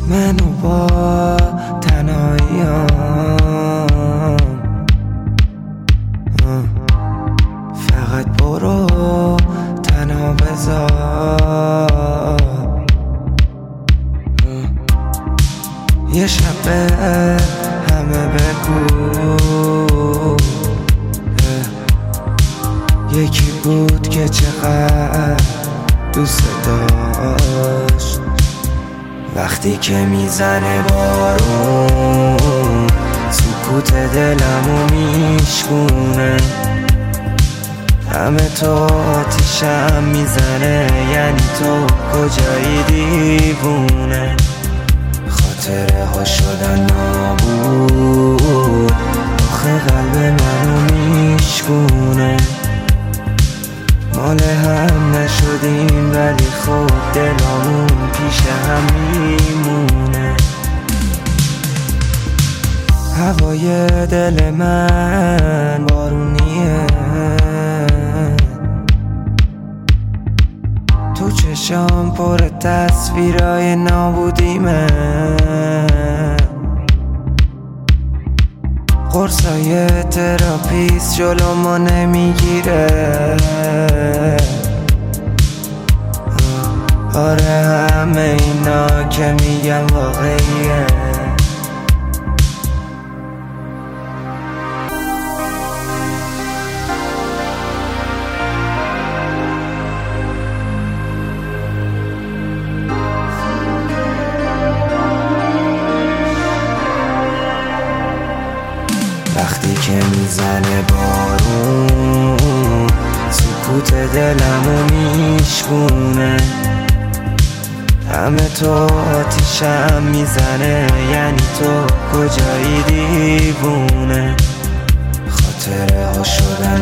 منو با تنهاییام فقط برو تنها بذار یه شب به همه بگو یکی بود که چقدر دوست داشت وقتی که میزنه بارون سکوت دلمو میشکونه همه تو آتیشم میزنه یعنی تو کجایی دیوونه خاطره ها شدن نابود آخه قلب منو میشکونه مال هم نشدیم ولی خب دلامون پیش هم میمونه هوای دل من بارونیه تو چشام پر تصویرای نابودیمه قرصای تراپیست جلو ما نمیگیره آره همه اینا که میگم واقعیه وقتی که میزنه بارون سکوت دلمو میشکونه همه تو آتیشم میزنه یعنی تو کجایی دیوونه خاطره ها شدن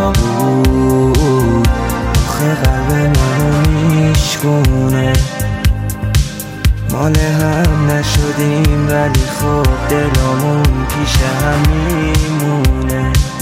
نابود آخه قلب منو میشکونه مال هم نشدیم ولی خب دلامون پیش هم میمونه